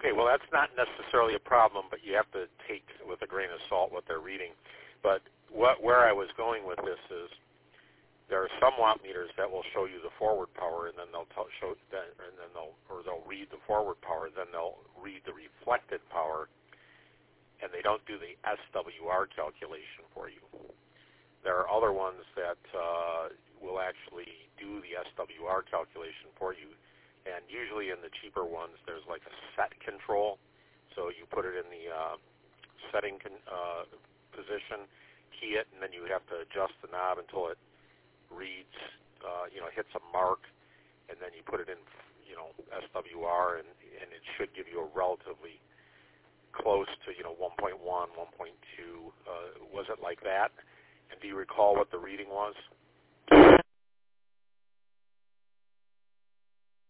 Okay, well, that's not necessarily a problem, but you have to take with a grain of salt what they're reading. But where I was going with this is there are some watt meters that will show you the forward power, and then they'll read the forward power, then they'll read the reflected power, and they don't do the SWR calculation for you. There are other ones that will actually do the SWR calculation for you. And usually in the cheaper ones, there's like a set control. So you put it in the setting position, key it, and then you would have to adjust the knob until it reads, hits a mark, and then you put it in, SWR, and it should give you a relatively close to, 1.1, 1.2. Was it like that? And do you recall what the reading was?